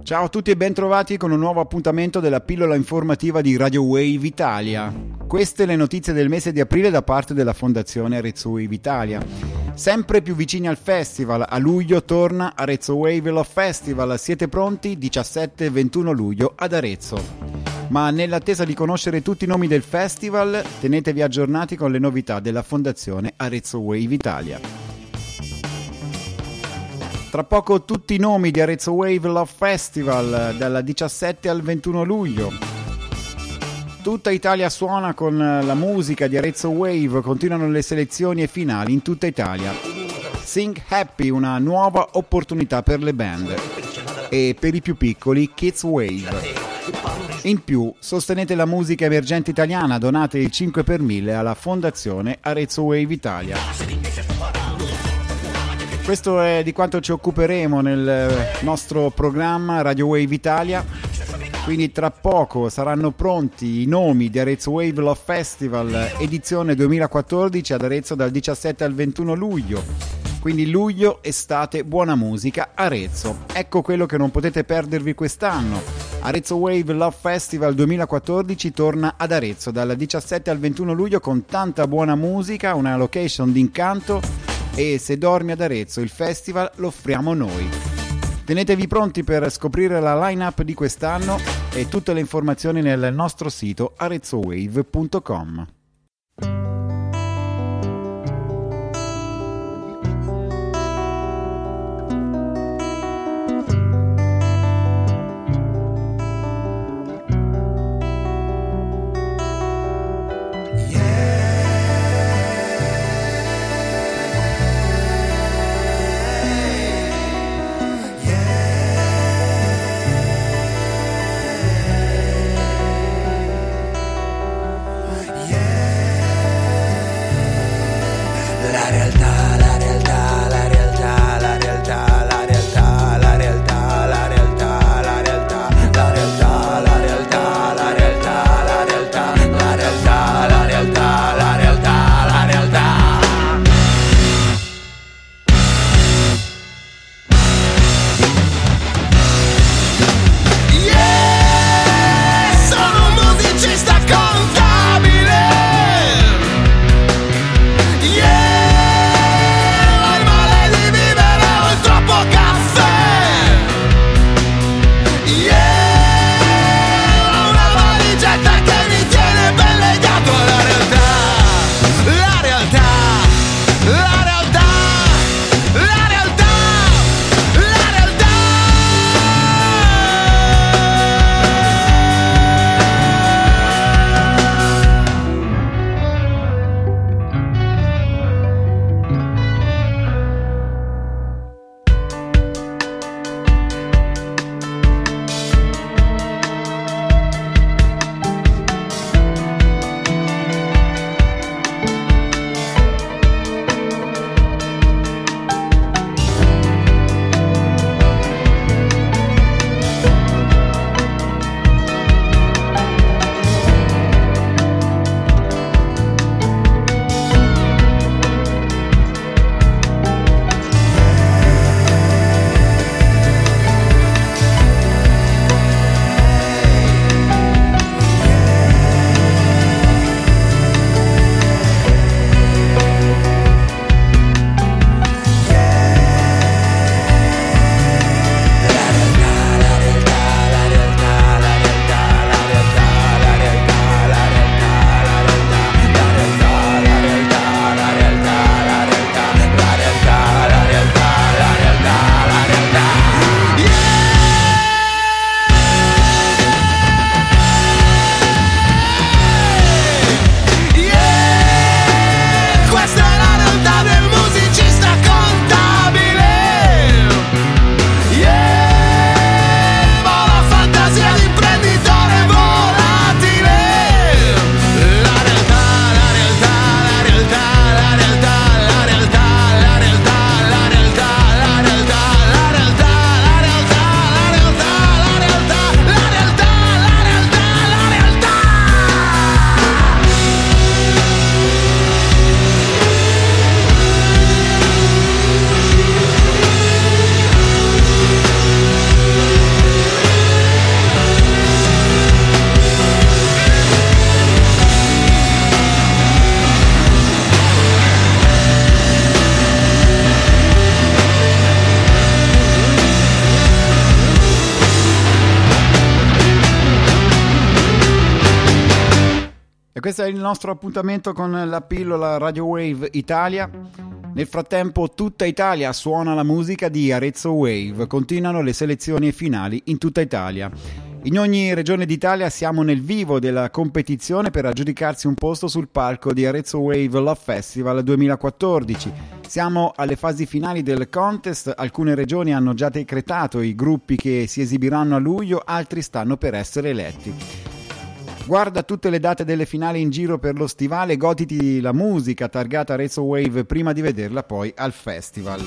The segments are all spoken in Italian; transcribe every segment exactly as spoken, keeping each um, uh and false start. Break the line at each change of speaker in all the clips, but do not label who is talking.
Ciao a tutti e bentrovati con un nuovo appuntamento della pillola informativa di Radio Wave Italia. Queste le notizie del mese di aprile da parte della Fondazione Arezzo Wave Italia. Sempre più vicini al festival, a luglio torna Arezzo Wave Love Festival. Siete pronti? diciassette e ventuno luglio ad Arezzo. Ma nell'attesa di conoscere tutti i nomi del festival, tenetevi aggiornati con le novità della Fondazione Arezzo Wave Italia. Tra poco tutti i nomi di Arezzo Wave Love Festival, dal diciassette al ventuno luglio. Tutta Italia suona con la musica di Arezzo Wave, continuano le selezioni e finali in tutta Italia. Sing Happy, una nuova opportunità per le band. E per i più piccoli, Kids Wave. In più, sostenete la musica emergente italiana, donate il cinque per mille alla Fondazione Arezzo Wave Italia. Questo è di quanto ci occuperemo nel nostro programma Radio Wave Italia, quindi tra poco saranno pronti i nomi di Arezzo Wave Love Festival edizione duemilaquattordici ad Arezzo dal diciassette al ventuno luglio, quindi luglio, estate, buona musica, Arezzo. Ecco quello che non potete perdervi quest'anno. Arezzo Wave Love Festival duemilaquattordici torna ad Arezzo dal diciassette al ventuno luglio con tanta buona musica, una location d'incanto. E se dormi ad Arezzo, il festival lo offriamo noi. Tenetevi pronti per scoprire la line-up di quest'anno e tutte le informazioni nel nostro sito arezzowave punto com.
Yeah.
questo è il nostro appuntamento con la pillola Radio Wave Italia. Nel frattempo tutta Italia suona la musica di Arezzo Wave, continuano le selezioni finali in tutta Italia. In ogni regione d'Italia siamo nel vivo della competizione per aggiudicarsi un posto sul palco di Arezzo Wave Love Festival duemilaquattordici. Siamo alle fasi finali del contest, alcune regioni hanno già decretato i gruppi che si esibiranno a luglio, altri stanno per essere eletti. Guarda tutte le date delle finali in giro per lo stivale, goditi la musica targata Arezzo Wave prima di vederla poi al festival.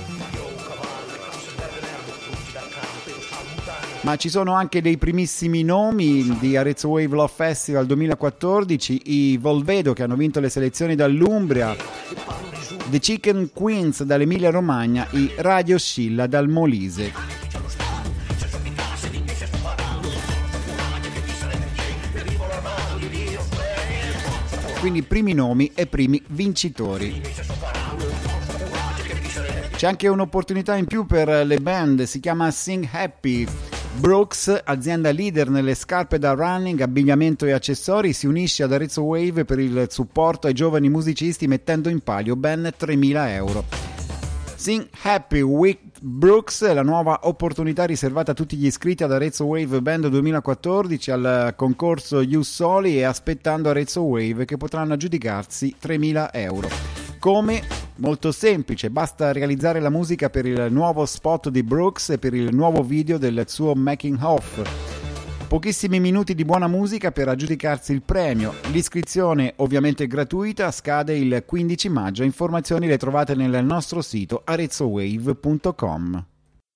Ma ci sono anche dei primissimi nomi di Arezzo Wave Love Festival duemilaquattordici, i Volvedo che hanno vinto le selezioni dall'Umbria, The Chicken Queens dall'Emilia Romagna, i Radio Scilla dal Molise. Quindi primi nomi e primi vincitori. C'è anche un'opportunità in più per le band, si chiama Sing Happy. Brooks, azienda leader nelle scarpe da running, abbigliamento e accessori, si unisce ad Arezzo Wave per il supporto ai giovani musicisti mettendo in palio ben tremila euro. Sing Happy with Brooks è la nuova opportunità riservata a tutti gli iscritti ad Arezzo Wave Band duemilaquattordici al concorso You Soli e aspettando Arezzo Wave che potranno aggiudicarsi tremila euro. Come? Molto semplice, basta realizzare la musica per il nuovo spot di Brooks e per il nuovo video del suo making of. Pochissimi minuti di buona musica per aggiudicarsi il premio. L'iscrizione, ovviamente gratuita, scade il quindici maggio. Informazioni le trovate nel nostro sito arezzowave punto com.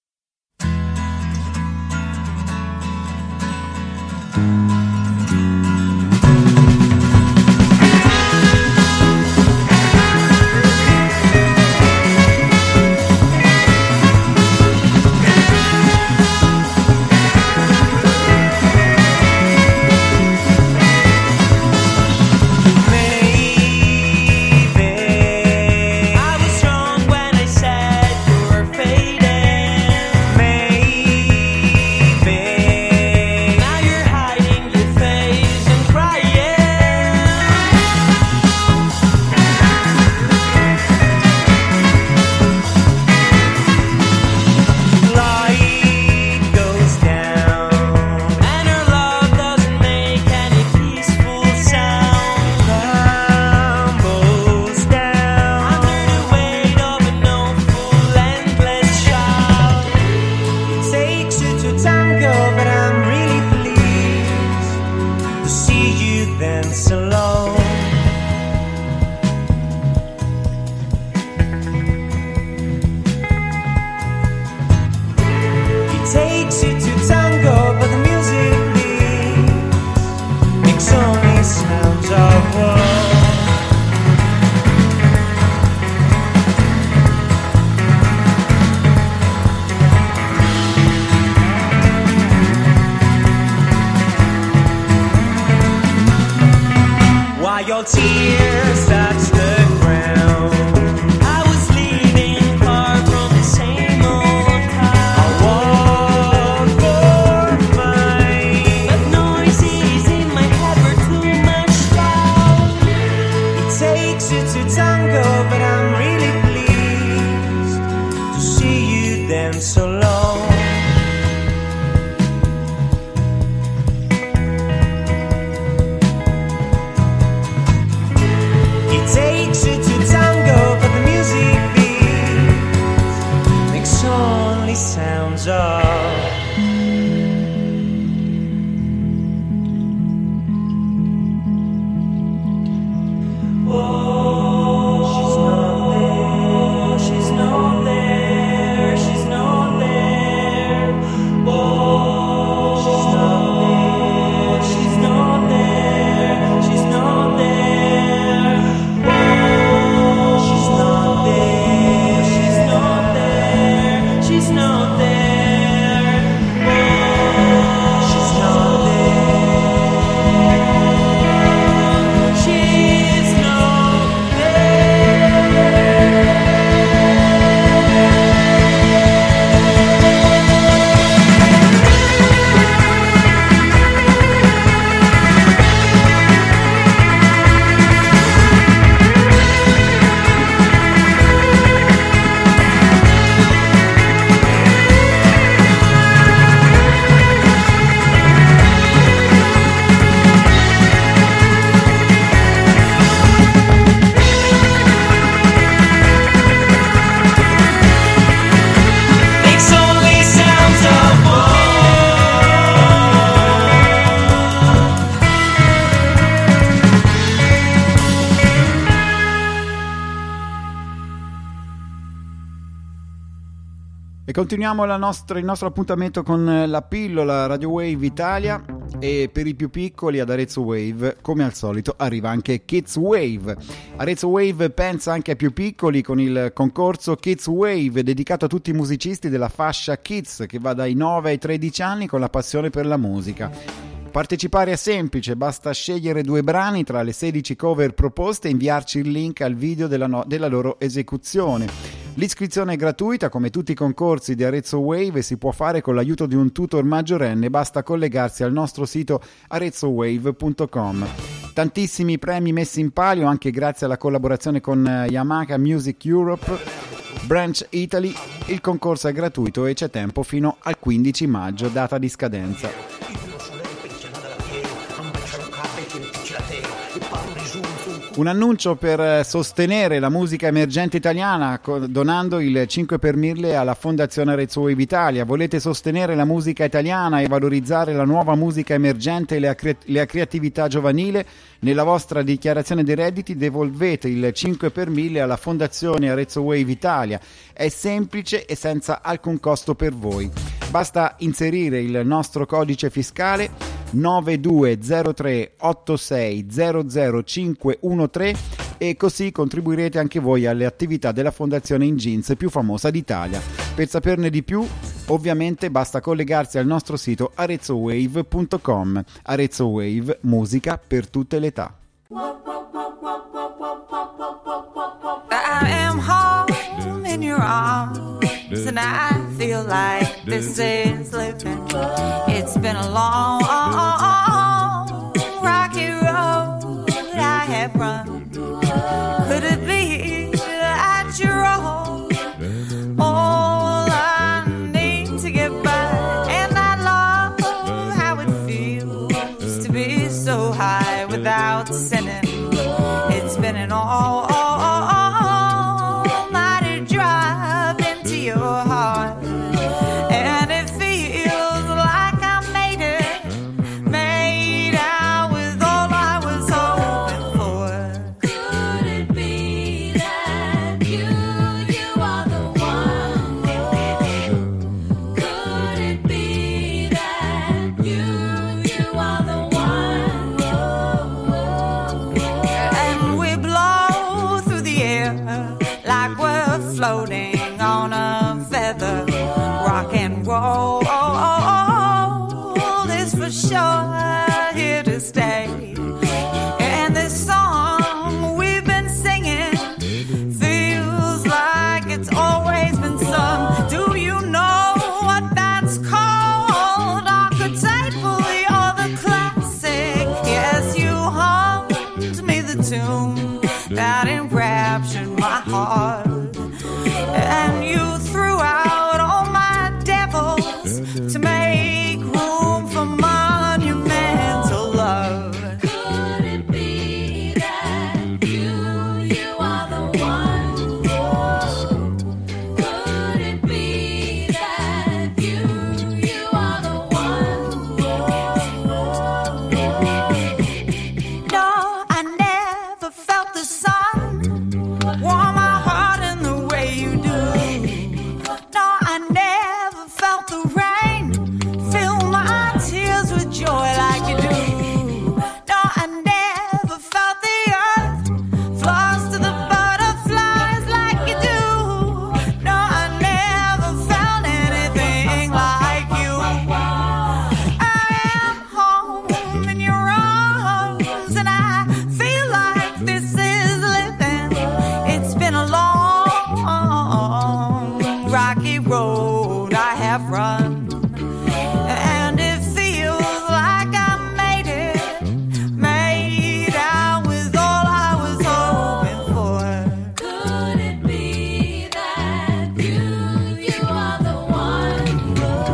Your tears touch the ground. I was leaving far from the same old town. I walk for mine, but noises in my head were too much loud. It takes you to tango, but I'm really pleased to see you dance alone.
E continuiamo la nostra, il nostro appuntamento con la pillola Radio Wave Italia, e per i più piccoli ad Arezzo Wave, come al solito, arriva anche Kids Wave. Arezzo Wave pensa anche ai più piccoli con il concorso Kids Wave, dedicato a tutti i musicisti della fascia Kids, che va dai nove ai tredici anni con la passione per la musica. Partecipare è semplice, basta scegliere due brani tra le sedici cover proposte e inviarci il link al video della, no- della loro esecuzione. L'iscrizione è gratuita come tutti i concorsi di Arezzo Wave e si può fare con l'aiuto di un tutor maggiorenne, basta collegarsi al nostro sito arezzo wave punto com. Tantissimi premi messi in palio anche grazie alla collaborazione con Yamaha Music Europe, Branch Italy. Il concorso è gratuito e c'è tempo fino al quindici maggio, data di scadenza. Un annuncio per sostenere la musica emergente italiana donando il cinque per mille alla Fondazione Arezzo Wave Italia. Volete sostenere la musica italiana e valorizzare la nuova musica emergente e la, cre- la creatività giovanile? Nella vostra dichiarazione dei redditi devolvete il cinque per mille alla Fondazione Arezzo Wave Italia. È semplice e senza alcun costo per voi. Basta inserire il nostro codice fiscale nove due zero tre otto sei zero zero cinque uno tre e così contribuirete anche voi alle attività della Fondazione In Jeans più famosa d'Italia. Per saperne di più, ovviamente basta collegarsi al nostro sito arezzo wave punto com. Arezzo Wave, musica per tutte le età.
I am home in your arms and I feel like this is living. It's been a long, rocky road I have run. Could it be that you're all, all I need to get by? And I love how it feels to be so high without sinning. It's been an all, all, all, almighty drive into your heart, and it feels like I made it, made out with all I was hoping for. Could it be that you, you are the one? Could it be that you, you are the one? And we blow through the air like we're floating on a feather. Rock and roll is for sure here to stay. And this song we've been singing feels like it's always been sung. Do you know what that's called? Archetypal, you're the classic. Yes, you hummed me the tune that enraptured my heart. And you threw out all my devils to make room for monumental love. Could it be that you, you are the one? Could it be that you, you are the one? No, I never felt the sun warm my heart in the way you do. No, I never felt the rain fill my tears with joy like you do. No, I never felt the earth floss to the butterflies like you do. No, I never felt anything like you. I am home in your arms and I feel like this is living. It's been a long, rocky road I have run, and it feels like I made it, made out with all I was hoping for. Could it be that you, you are the one?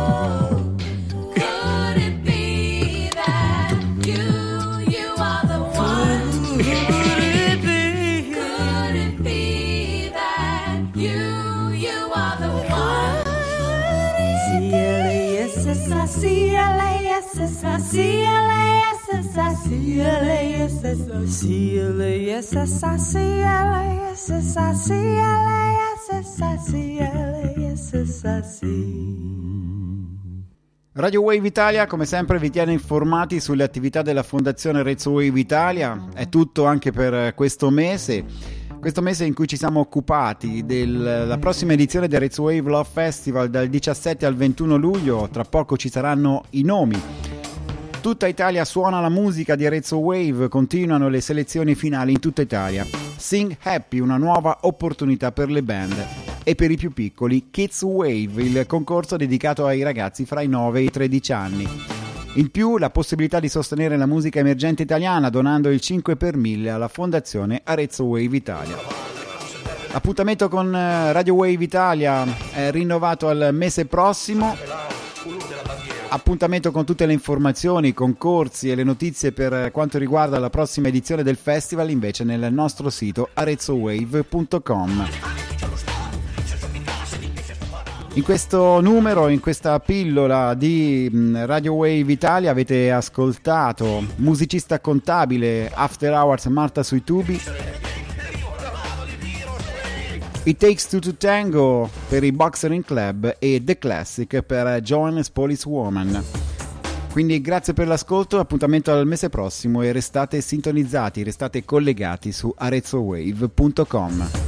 Could it be that you, you are the one? Could it be? Could it be that you, you are the one? C L A S S I C L A S S I C L A S S I C L A S S I C L A S S I C L A S S I C L A S S I C L A S faces I see.
Radio Wave Italia, come sempre, vi tiene informati sulle attività della Fondazione Arezzo Wave Italia. È tutto anche per questo mese. Questo mese in cui ci siamo occupati della prossima edizione del Arezzo Wave Love Festival dal diciassette al ventuno luglio. Tra poco ci saranno i nomi. Tutta Italia suona la musica di Arezzo Wave, continuano le selezioni finali in tutta Italia. Sing Happy, una nuova opportunità per le band. E per i più piccoli, Kids Wave, il concorso dedicato ai ragazzi fra i nove e i tredici anni. In più, la possibilità di sostenere la musica emergente italiana donando il cinque per mille alla Fondazione Arezzo Wave Italia. Appuntamento con Radio Wave Italia è rinnovato al mese prossimo. Appuntamento con tutte le informazioni, i concorsi e le notizie per quanto riguarda la prossima edizione del festival invece nel nostro sito arezzo wave punto com. In questo numero, in questa pillola di Radio Wave Italia avete ascoltato Musicista Contabile, After Hours, Marta sui tubi, It Takes Two to Tango per i Boxering Club e The Classic per Joan Policewoman. Quindi grazie per l'ascolto, appuntamento al mese prossimo e restate sintonizzati, restate collegati su arezzo wave punto com.